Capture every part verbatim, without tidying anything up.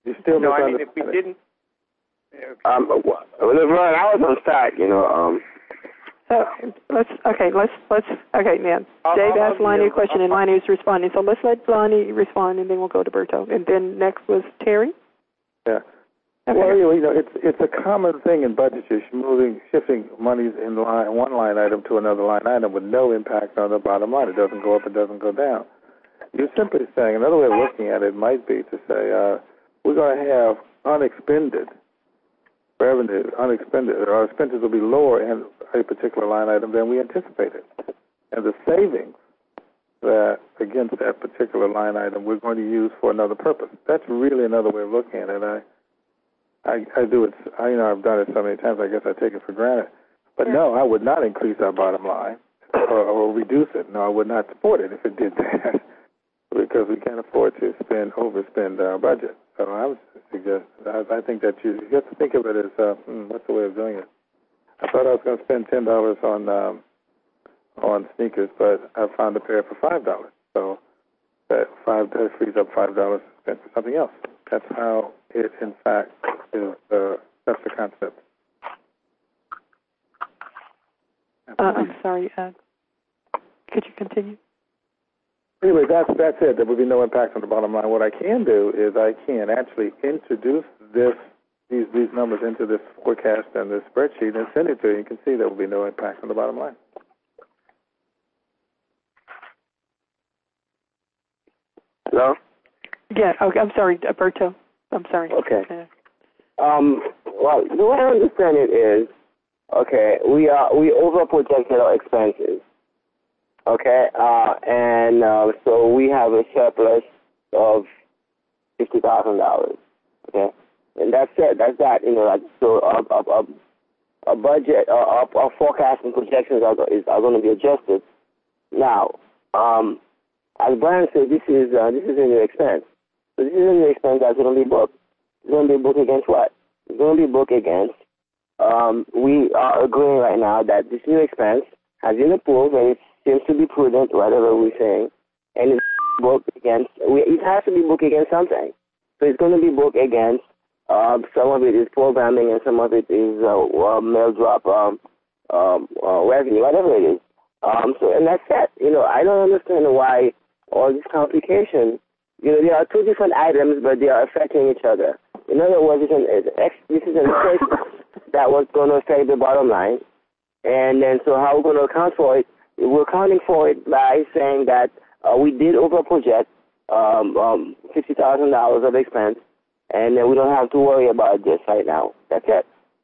You still no, I mean, if we didn't... Okay. Um, well, Ron, I was on side, you know. Um, so let's, okay, let's, let's, okay, now, Dave I'll, asked Lonnie a question, and Lonnie is responding. So let's let Lonnie respond, and then we'll go to Berto. And then next was Terry? Yeah. Okay. Well, you know, it's it's a common thing in budgets. You're moving, shifting monies in line, one line item to another line item with no impact on the bottom line. It doesn't go up, it doesn't go down. You're simply saying, another way of looking at it might be to say, uh, we're going to have unexpended revenue, unexpended, our expenses will be lower in a particular line item than we anticipated. And the savings that against that particular line item we're going to use for another purpose. That's really another way of looking at it. I, I, I do it, I, you know, I've done it so many times, I guess I take it for granted. But no, I would not increase our bottom line or, or reduce it. No, I would not support it if it did that because we can't afford to spend, overspend our budget. So I would suggest, I, I think that you, you have to think of it as, uh, hmm, what's the way of doing it? I thought I was going to spend ten dollars on um, on sneakers, but I found a pair for five dollars. So that five that frees up five dollars to spend for something else. That's how it, in fact, is. Uh, that's the concept. Uh, I'm sorry. Uh, could you continue? Anyway, that's that's it. There will be no impact on the bottom line. What I can do is I can actually introduce this these these numbers into this forecast and this spreadsheet and send it to you. You can see there will be no impact on the bottom line. Hello? Yeah, okay, I'm sorry, Berto. I'm sorry. Okay. Um, well, the way I understand it is, okay, we are we over projected our expenses. Okay, uh, and uh, so we have a surplus of fifty thousand dollars. Okay, and that's it. That's that. You know, like, so our, our, our budget, our, our forecast and projections are, is, are going to be adjusted. Now, um, as Brian said, this is uh, this is a new expense. So this is a new expense that's going to be booked. It's going to be booked against what? It's going to be booked against. Um, we are agreeing right now that this new expense has been approved and it seems to be prudent, whatever we're saying, and it's booked against. We, it has to be booked against something. So it's going to be booked against. Uh, some of it is programming and some of it is uh, uh, mail drop um, um, uh, revenue, whatever it is. Um, so and that's it. You know, I don't understand why all this complication. You know, there are two different items, but they are affecting each other. In other words, it's an, it's, this is an expense that was going to affect the bottom line, and then so how we're going to account for it? We're accounting for it by saying that uh, we did overproject um, um, fifty thousand dollars of expense, and then we don't have to worry about this right now. That's it.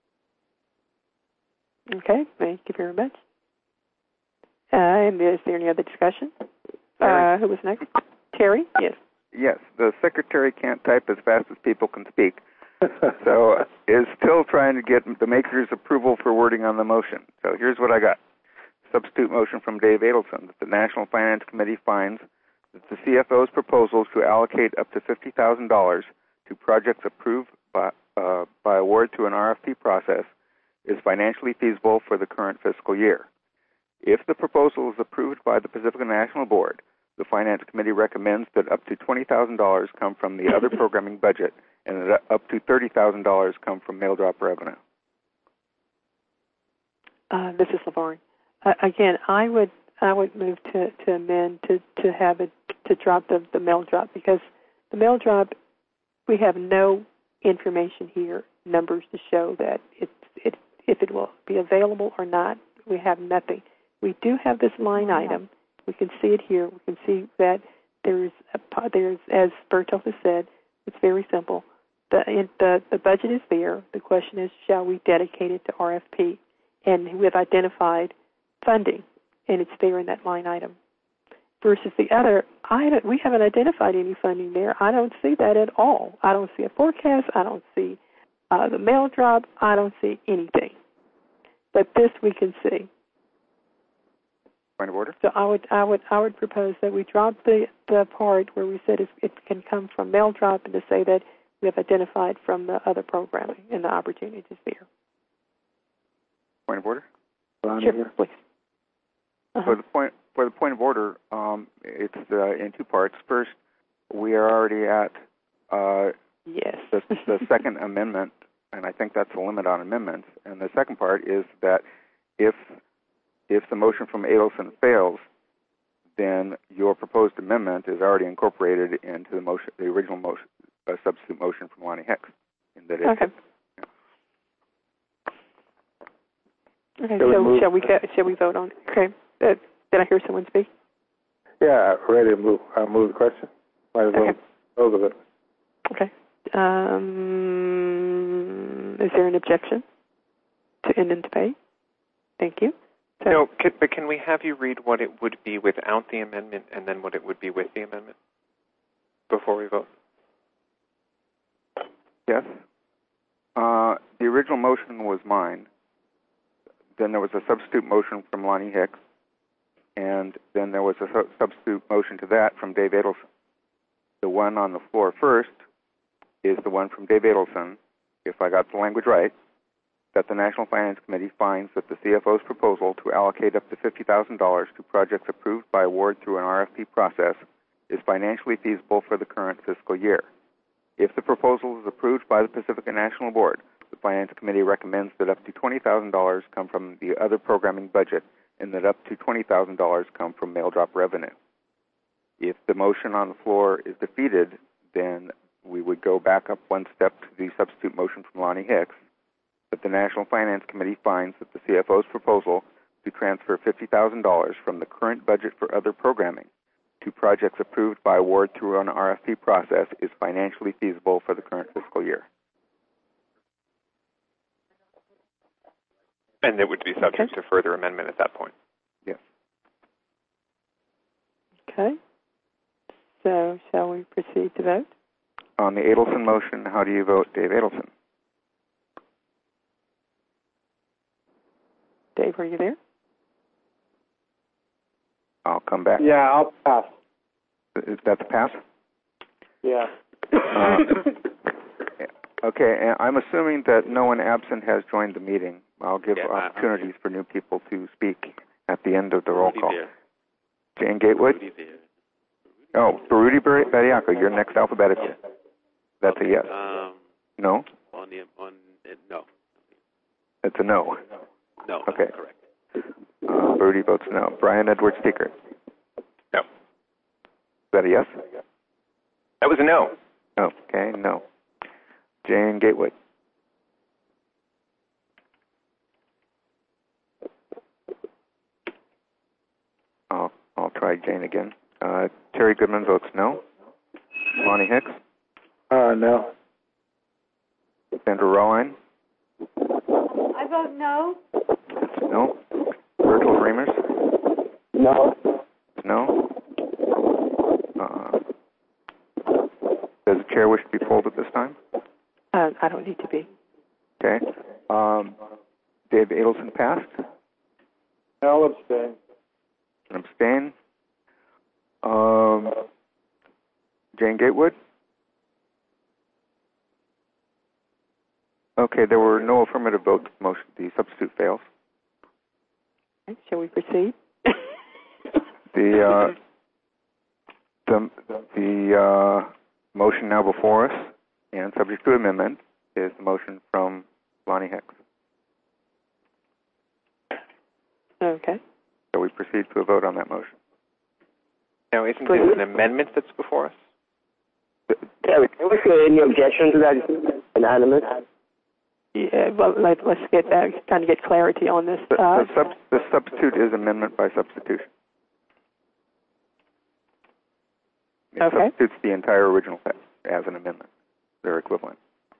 Okay, thank you very much. Uh, and is there any other discussion? Uh, who was next? Terry? Yes. Yes, the secretary can't type as fast as people can speak. So is still trying to get the maker's approval for wording on the motion. So here's what I got. Substitute motion from Dave Adelson that the National Finance Committee finds that the C F O's proposals to allocate up to fifty thousand dollars to projects approved by, uh, by award to an R F P process is financially feasible for the current fiscal year. If the proposal is approved by the Pacifica National Board, the Finance Committee recommends that up to twenty thousand dollars come from the other programming budget and that up to thirty thousand dollars come from mail drop revenue. Uh, this is LaVarn. Uh, again, I would I would move to, to amend to, to have it to drop the, the mail drop because the mail drop, we have no information here, numbers to show that it, it if it will be available or not. We have nothing. We do have this line item. We can see it here. We can see that there's, a, there's as Berto has said, it's very simple. The, the the budget is there. The question is, shall we dedicate it to R F P? And we have identified funding, and it's there in that line item. Versus the other, I don't, we haven't identified any funding there. I don't see that at all. I don't see a forecast. I don't see uh, the mail drop. I don't see anything. But this we can see. Point of order. So I would, I would, I would propose that we drop the, the part where we said it can come from mail drop, and to say that we have identified from the other programming and the opportunities there. Point of order. Sure, please. Uh-huh. For the point, for the point of order, um, it's uh, in two parts. First, we are already at uh, Yes. the, the second amendment, and I think that's the limit on amendments, and the second part is that if if the motion from Adelson fails, then your proposed amendment is already incorporated into the motion, the original motion, uh, substitute motion from Lonnie Hicks. In that it, Okay. Yeah. Okay, Shall we so move- shall we go, shall we vote on it? Okay. Uh, did I hear someone speak? Yeah, ready to move. Uh, move the question. Might as well Okay. dispose of it. Okay. Um, is there an objection to end and debate? Thank you. So, No, can, but can we have you read what it would be without the amendment and then what it would be with the amendment before we vote? Yes. Uh, the original motion was mine. Then there was a substitute motion from Lonnie Hicks, and then there was a su- substitute motion to that from Dave Adelson. The one on the floor first is the one from Dave Adelson, if I got the language right, that the National Finance Committee finds that the C F O's proposal to allocate up to fifty thousand dollars to projects approved by award through an R F P process is financially feasible for the current fiscal year. If the proposal is approved by the Pacifica National Board, the Finance Committee recommends that up to twenty thousand dollars come from the other programming budget and that up to twenty thousand dollars come from mail drop revenue. If the motion on the floor is defeated, then we would go back up one step to the substitute motion from Lonnie Hicks, that the National Finance Committee finds that the C F O's proposal to transfer fifty thousand dollars from the current budget for other programming to projects approved by award through an R F P process is financially feasible for the current fiscal year. And it would be subject Okay. to further amendment at that point. Yes. okay. So shall we proceed to vote? On the Adelson motion, how do you vote, Dave Adelson? Dave, are you there? I'll come back. Yeah, I'll pass. Is that the pass? Yeah. Uh, okay, and I'm assuming that no one absent has joined the meeting. I'll give Yeah, I- opportunities for new people to speak at the end of the roll Rudy call. there. Jane Gatewood? Rudy there. Oh, for Rudy Bar- Bariaco, you're next alphabetical. Yeah. That's Okay, a yes. Um, No? on the on uh, no, It's a no. no. Okay. That's correct. Uh, Rudy votes no. Brian Edwards Speaker. No. Is that a yes? That was a no. Oh, okay, no. Jane Gatewood. I'll, I'll try Jane again. Uh, Terry Goodman votes no. Lonnie Hicks. Uh, no. Sandra Rawline. I vote no. That's no. Virgil Reimers. No. No. Uh, does the chair wish to be polled at this time? Uh, I don't need to be. Okay. Um, Dave Adelson passed. I'll abstain. And abstain. Um, Jane Gatewood. Okay, there were no affirmative votes. Motion, the substitute fails. Okay, shall we proceed? The uh, the the uh, motion now before us, and subject to amendment, is the motion from Lonnie Hicks. Okay. So we proceed to a vote on that motion. Now, isn't this an amendment that's before us? Terry, can we say any objection to that unanimous? Yeah, well, let, let's get uh, trying to get clarity on this. The, Uh, the, sub, the substitute is amendment by substitution. It Okay. substitutes the entire original text as an amendment. They're equivalent.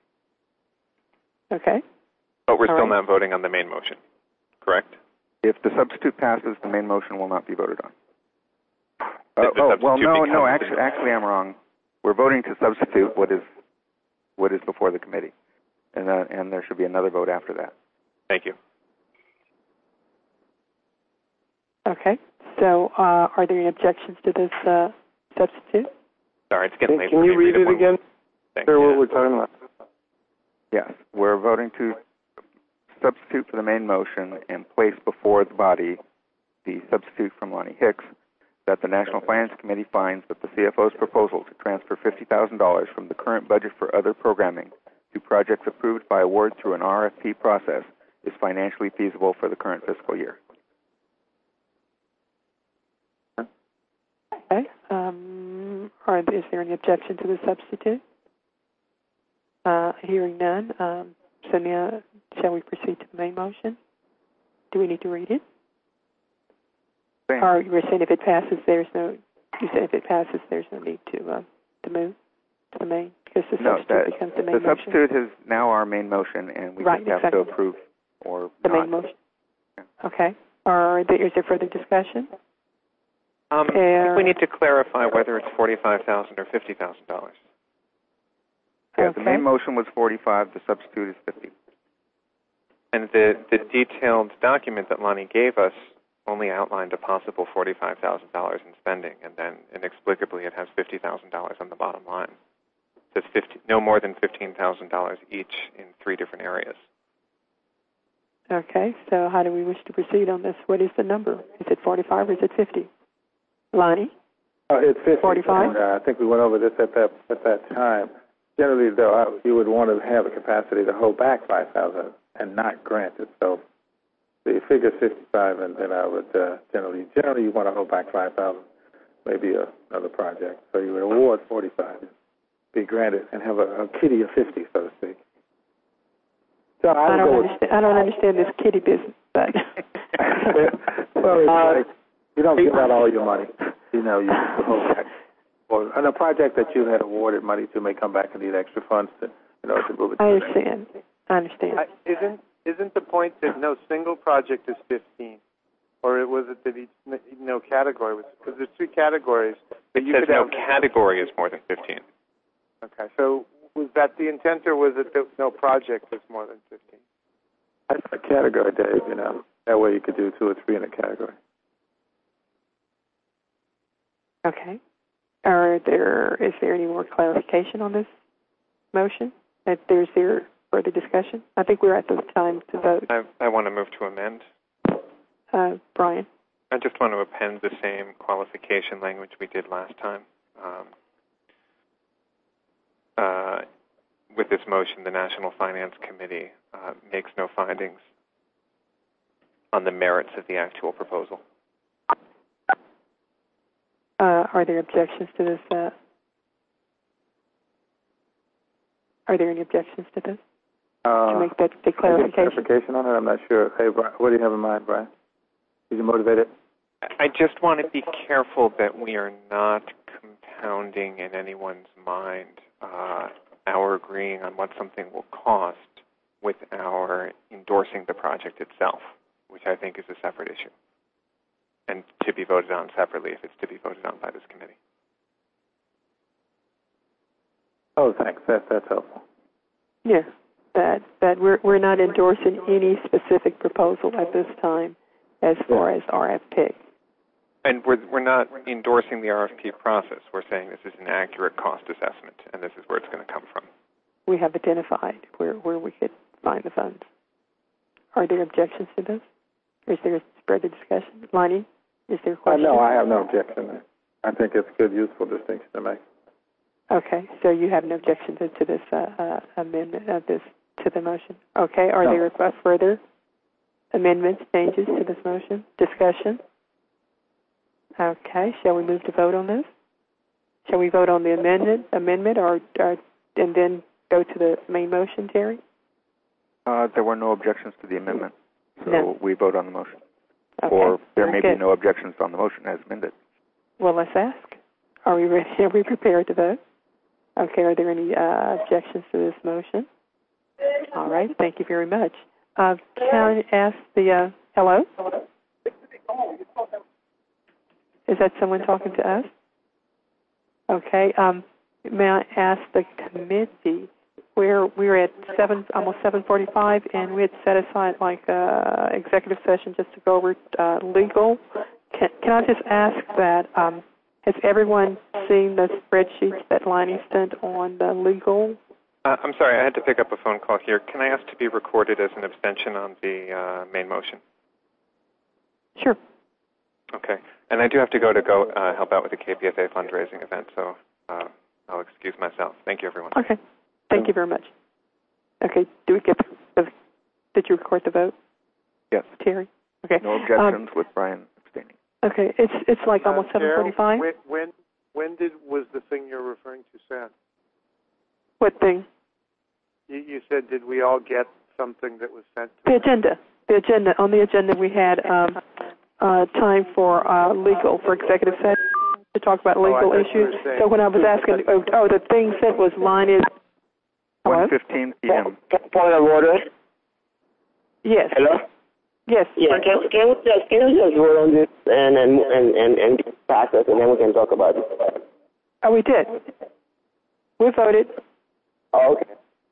okay. But we're All still right. not voting on the main motion, correct? If the substitute passes, the main motion will not be voted on. The- Uh, the oh, well, substitute no, no, becomes- actually, actually, I'm wrong. We're voting to substitute what is what is before the committee, and uh, and there should be another vote after that. Thank you. Okay. So, uh, are there any objections to this uh, substitute? Sorry, it's getting late. Can for you me. read it one- again? Thank Sure, you. what we're talking about. Yes, we're voting to substitute for the main motion and place before the body the substitute from Lonnie Hicks that the National Finance Committee finds that the C F O's proposal to transfer fifty thousand dollars from the current budget for other programming to projects approved by award through an R F P process is financially feasible for the current fiscal year. Okay. Um, are, is there any objection to the substitute? Uh, hearing none. Um, so now, shall we proceed to the main motion? Do we need to read it? Same. Or you were saying if it passes, there's no. You said if it passes, there's no need to uh, to move to the main because the No, substitute that, becomes the main the motion. substitute is now our main motion, and we Right, just have exactly. to approve or The not. main motion. Okay. Are there, is there further discussion? Um, I think we need to clarify whether it's forty-five thousand dollars or fifty thousand dollars. Yeah, Okay. the main motion was forty-five. The substitute is fifty. And the, the detailed document that Lonnie gave us only outlined a possible forty-five thousand dollars in spending, and then inexplicably it has fifty thousand dollars on the bottom line. It says fifty, no more than fifteen thousand dollars each in three different areas. Okay. So how do we wish to proceed on this? What is the number? Is it forty-five or is it fifty? Lonnie? Uh, it's fifty. forty-five? And, uh, I think we went over this at that at that time. Generally, though, I, you would want to have a capacity to hold back five thousand and not grant it. So the figure fifty-five, and then I would uh, generally generally you want to hold back five thousand, maybe a, another project. So you would award forty-five, be granted, and have a, a kitty of fifty, so to speak. So I, I would go don't with, understand. I don't understand this kitty business, but well, it's Uh, like you don't give out all your money. You know, you hold back. Or and a project that you had awarded money to may come back and need extra funds to, you know, to move it. I to the next. understand. I understand. I, isn't isn't the point that no single project is fifteen, or was it that each no category was? Because there's three categories that It you says could no have. category is more than fifteen. Okay, so was that the intent, or was it that no project is more than fifteen? That's a category, Dave. You know, that way you could do two or three in a category. Okay. Are there, is there any more clarification on this motion? If there's there further discussion? I think we're at the time to vote. I, I want to move to amend. Uh, Brian? I just want to append the same qualification language we did last time. Um, uh, with this motion, the National Finance Committee uh, makes no findings on the merits of the actual proposal. Uh, are there objections to this? Uh, are there any objections to this? Uh, to make that the clarification? clarification on it? I'm not sure. Hey, Brian, what do you have in mind, Brian? Did you motivate it? I just want to be careful that we are not compounding in anyone's mind uh, our agreeing on what something will cost with our endorsing the project itself, which I think is a separate issue, and to be voted on separately if it's to be voted on by this committee. Oh, thanks. That, that's helpful. Yes, that that we're we're not endorsing any specific proposal at this time as far as R F P. And we're we're not endorsing the R F P process. We're saying this is an accurate cost assessment, and this is where it's going to come from. We have identified where, where we could find the funds. Are there objections to this? Or is there further discussion? Lonnie, is there a Uh, question? no, I have no objection. I think it's a good, useful distinction to make. Okay, so you have no objection to, to this uh, uh, amendment of this to the motion. Okay, are No. there uh, further amendments, changes to this motion? Discussion? Okay, shall we move to vote on this? Shall we vote on the amendment, amendment, or, or and then go to the main motion, Terry? Uh, there were no objections to the amendment, so No. we vote on the motion. Okay, Or there very may good. be no objections on the motion as amended. Well, let's ask. Are we ready? Are we prepared to vote? Okay, are there any uh, objections to this motion? All right, thank you very much. Uh, can I ask the, uh, hello? Is that someone talking to us? Okay, um, may I ask the committee, where we're at seven, almost seven forty-five, and we had set aside like uh, executive session just to go over uh, legal. Can, can I just ask that, um, has everyone seen the spreadsheets that Lonnie sent on the legal? Uh, I'm sorry, I had to pick up a phone call here. Can I ask to be recorded as an abstention on the uh, main motion? Sure. Okay. And I do have to go to go uh, help out with the K P F A fundraising event, so uh, I'll excuse myself. Thank you, everyone. Okay. Thank you very much. Okay. Do we get the, did you record the vote? Yes. Terry? Okay. No objections um, with Brian abstaining. Okay. It's it's like uh, almost seven forty-five. When, when when did was the thing you're referring to sent? What thing? You, you said, did we all get something that was sent to The us? agenda. The agenda. On the agenda, we had um, uh, time for uh, legal, for executive session to talk about legal oh, issues. So when I was asking, oh, oh, the thing said was line is... one fifteen p.m. Point of order. Yes. Hello? Yes. Yeah, can, can, we just, can we just vote on this and and, and, and, and pass it, and then we can talk about it? Oh, we did. We voted. Oh, okay.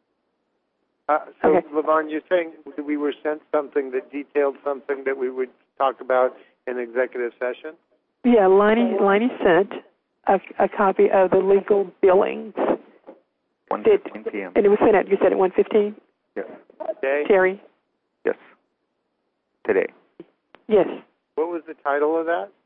Uh, so, Okay. LaVon, you're saying that we were sent something that detailed something that we would talk about in executive session? Yeah, Liney, Liney sent a, a copy of the legal billings. one fifteen p.m. And it was sent at, you said at one fifteen? Yes. Okay. Terry? Yes. Today. Yes. What was the title of that?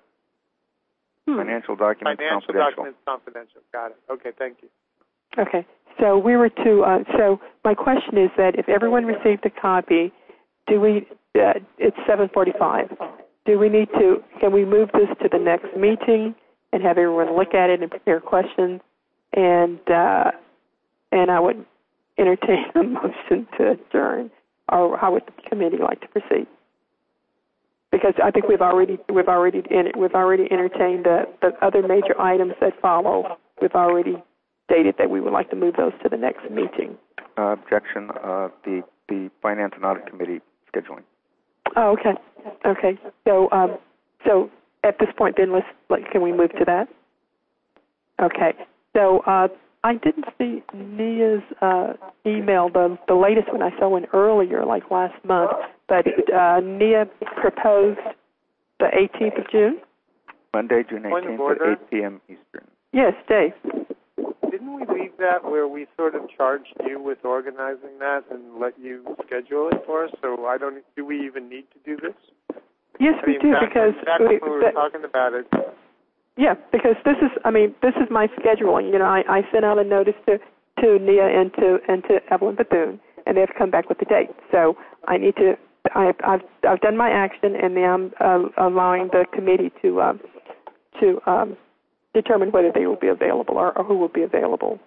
Hmm. Financial documents Financial confidential. documents confidential. Got it. Okay, thank you. Okay. So we were to, uh, so my question is that if everyone received a copy, do we, uh, it's seven forty-five, do we need to, can we move this to the next meeting and have everyone look at it and prepare questions? And, uh, and I would entertain a motion to adjourn, or how would the committee like to proceed? Because I think we've already, we've already, we've already entertained the, the other major items that follow. We've already stated that we would like to move those to the next meeting. Uh, objection. Uh, the the Finance and Audit Committee scheduling. Oh, okay. Okay. So, um, so at this point, then let's like, can we move to that? Okay. So uh, I didn't see Nia's uh, email, the the latest one. I saw one earlier, like last month. But uh, Nia proposed the eighteenth of June. Monday, June eighteenth at eight p.m. Eastern. Yes, Dave. Didn't we leave that where we sort of charged you with organizing that and let you schedule it for us? So I don't. Do we even need to do this? Yes, I we mean, do back, because back we, when we were that, talking about it. yeah, because this is. I mean, this is my scheduling. You know, I, I sent out a notice to to Nia and to and to Evelyn Bethune, and they've come back with the date. So I need to. I've I've, I've done my action, and now I'm uh, allowing the committee to um, to um, determine whether they will be available or, or who will be available.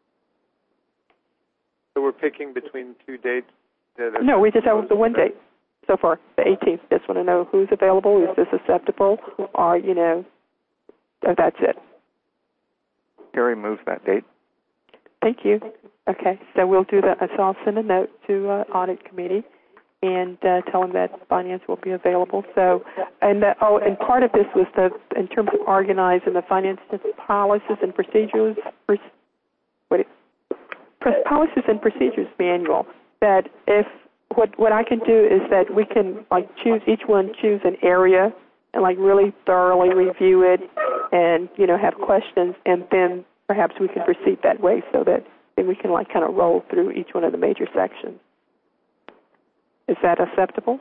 So we're picking between two dates. That are No, we just have the one date so far, the eighteenth. Just want to know who's available. Is this acceptable? Or, you know, that's it. Terry moves that date. Thank you. Okay, so we'll do that. So I'll send a note to uh, Audit Committee and uh, tell them that finance will be available. So, and that, oh, and part of this was the in terms of organizing the finance policies and procedures. What it, policies and procedures manual. That if what what I can do is that we can like choose each one choose an area and like really thoroughly review it and you know have questions and then perhaps we can proceed that way so that then we can like kind of roll through each one of the major sections. Is that acceptable?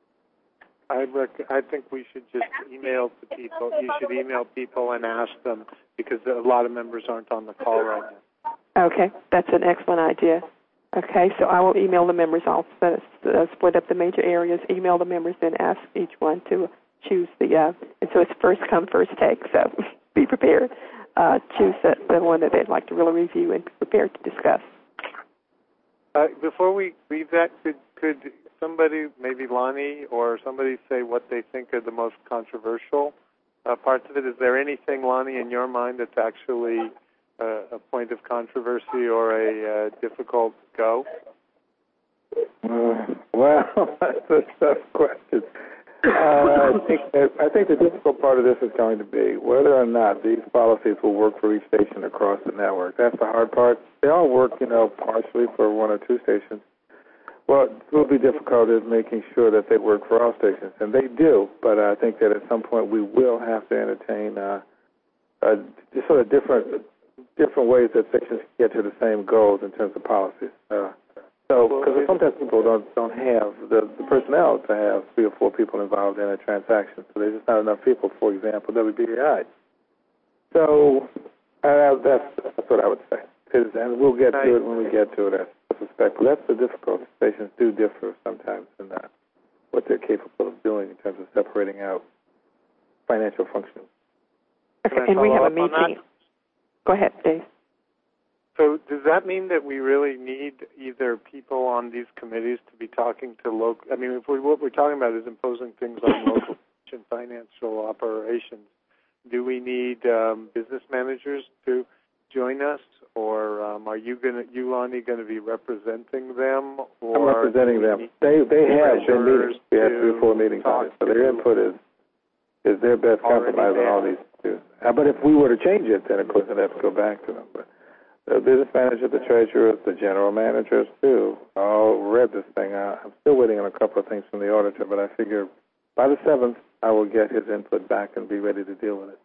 I rec- I think we should just email to people. You should email people and ask them because a lot of members aren't on the call right now. Okay, that's an excellent idea. Okay, so I will email the members. I'll uh, split up the major areas, email the members, then ask each one to choose the, uh, and so it's first come, first take, so be prepared. Uh, choose the, the one that they'd like to really review and be prepared to discuss. Uh, before we leave that, could, could somebody, maybe Lonnie or somebody, say what they think are the most controversial uh, parts of it? Is there anything, Lonnie, in your mind that's actually Uh, a point of controversy or a uh, difficult go? Uh, well, that's a tough question. Uh, I think that, I think the difficult part of this is going to be whether or not these policies will work for each station across the network. That's the hard part. They all work, you know, partially for one or two stations. Well, it will be difficult is making sure that they work for all stations, and they do. But I think that at some point we will have to entertain uh, uh, just sort of different. different ways that sections get to the same goals in terms of policies. Uh, So, because sometimes people don't don't have the, the personnel to have three or four people involved in a transaction. So there's just not enough people, for example, W B A I. So uh, that's, that's what I would say. Is, and we'll get to it when we get to it, I suspect. But that's the difficulty. Stations do differ sometimes in that, what they're capable of doing in terms of separating out financial functions. Okay, and we have a meeting. Go ahead, Dave. So does that mean that we really need either people on these committees to be talking to local? I mean, if we, what we're talking about is imposing things on local financial operations. Do we need um, business managers to join us, or um, are you going to, you, Lonnie, going to be representing them? Or I'm representing them. They they have their meetings. We had three or four meetings on it, so their input is is their best compromise on all these issues. Uh, but if we were to change it, then of course I'd have to go back to them. But the business manager, the treasurer, the general managers too, all read this thing out. I'm still waiting on a couple of things from the auditor, but I figure by the seventh I will get his input back and be ready to deal with it.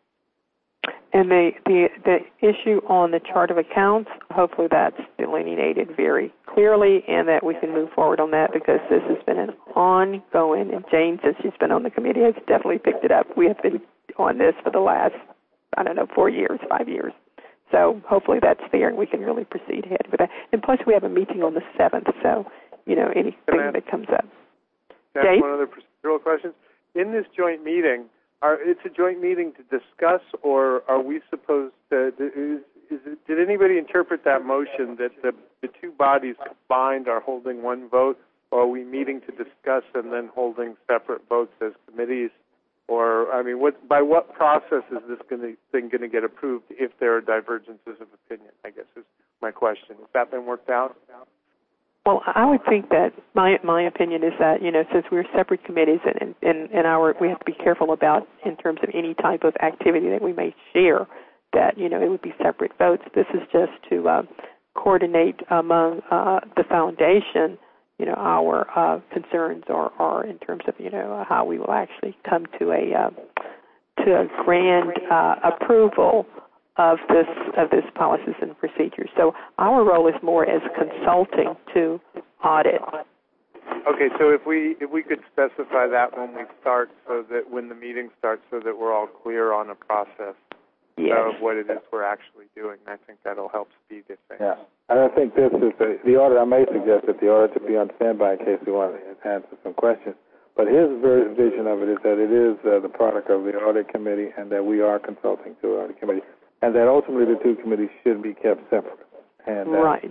And the, the the issue on the chart of accounts, hopefully that's delineated very clearly and that we can move forward on that, because this has been an ongoing, and Jane, since she's been on the committee, has definitely picked it up. We have been on this for the last, I don't know, four years, five years. So hopefully that's there and we can really proceed ahead with that. And plus we have a meeting on the seventh, so, you know, anything that comes up. That's Dave? one other procedural question. In this joint meeting, Are, it's a joint meeting to discuss, or are we supposed to, is, is it, did anybody interpret that motion that the, the two bodies combined are holding one vote, or are we meeting to discuss and then holding separate votes as committees? Or, I mean, what, by what process is this gonna, thing going to get approved if there are divergences of opinion, I guess is my question. Has that been worked out? Well, I would think that my my opinion is that, you know, since we're separate committees and and, and our we have to be careful about in terms of any type of activity that we may share, that, you know, it would be separate votes. This is just to uh, coordinate among uh, the foundation, you know, our uh, concerns or, or in terms of, you know, how we will actually come to a uh, to a grand uh, approval of this of this policies and procedures. So our role is more as consulting to audit. Okay, so if we if we could specify that when we start, so that when the meeting starts, so that we're all clear on a process yes. of what it is we're actually doing, I think that'll help speed it things. Yeah, and I think this is a, the auditor. I may suggest that the auditor be on standby in case we want to answer some questions. But his vision of it is that it is uh, the product of the audit committee, and that we are consulting to the audit committee. And that ultimately the two committees should be kept separate. And, uh, right.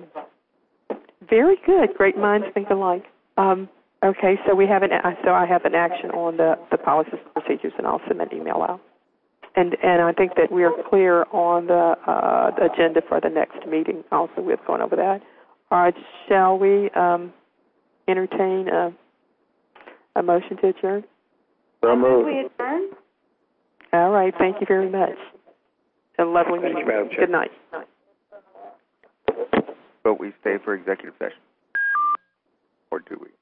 Very good. Great minds think alike. Um, okay, so we have an so I have an action on the, the policies and procedures, and I'll send an email out. And and I think that we are clear on the, uh, the agenda for the next meeting. Also, we've gone over that. All right. Shall we um, entertain a, a motion to adjourn? So moved. We adjourn? All right. Thank you very much. A lovely meeting. Good night. But we stay for executive session for two weeks.